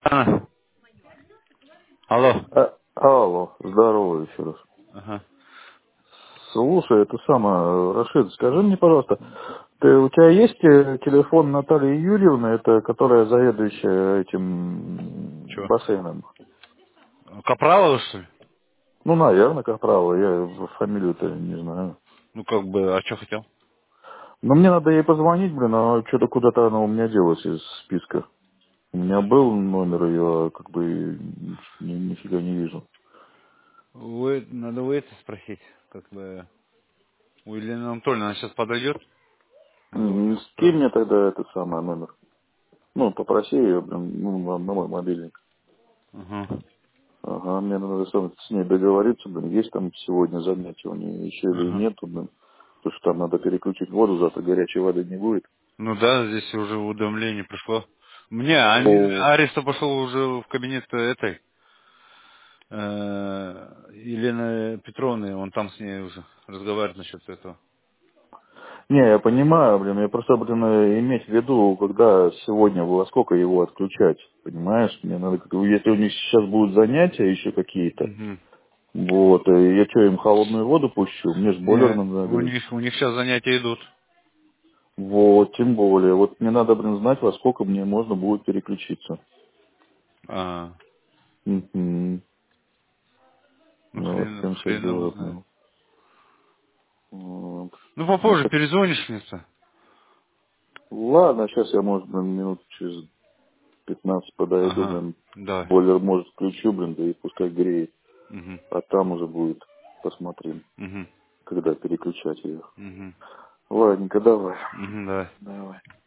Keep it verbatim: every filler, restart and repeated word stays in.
А, алло. А, алло, здорово еще раз. Ага. Слушай, это самое, Рашид, скажи мне, пожалуйста, ты, у тебя есть э, телефон Натальи Юрьевны, это которая заведующая этим Чё? бассейном? Капралова, что ли? Ну, наверное, как правило, я фамилию-то не знаю. Ну, как бы, а что хотел? Но мне надо ей позвонить, блин, а что-то куда-то она у меня делась из списка. У меня был номер ее, как бы, ни, нифига не вижу. Вы, надо у это спросить, как бы, у Елены Анатольевны, она сейчас подойдет, надо у М, нее Скинь спросить. мне тогда этот самый номер. Ну, попроси ее, блин, ну, на на мой мобильник. Ага. Ага, мне надо сам с ней договориться, блин, есть там сегодня занятия у нее еще или Ага. нет, блин. Потому что там надо переключить воду, завтра горячей воды не будет. Ну да, здесь уже уведомление пришло. Мне, они, О, Ариста пошел уже в кабинет этой, э, Елены Петровны, он там с ней уже разговаривает насчет этого. не, я понимаю, блин, я просто, блин, э, иметь в виду, когда сегодня, во сколько его отключать, понимаешь? Мне надо, как- если у них сейчас будут занятия еще какие-то, Угу. вот, э, я что, им холодную воду пущу? Мне же бойлер Не, надо у нагреть. них, у них сейчас занятия идут. Вот, тем более. Вот мне надо, блин, знать, во сколько мне можно будет переключиться. А, Угу. ну Ну, вот хрен, прям все хрен его дело. знает. Вот. Ну, Ну, попозже так, перезвонишь мне-то. ладно, сейчас я, может, блин, минут через пятнадцать подойду, Ага, блин, да. бойлер, может, включу, блин, да и пускай греет. Угу, А там уже будет, посмотрим, угу, когда переключать ее. угу, Ладненько, давай. угу, да. Давай.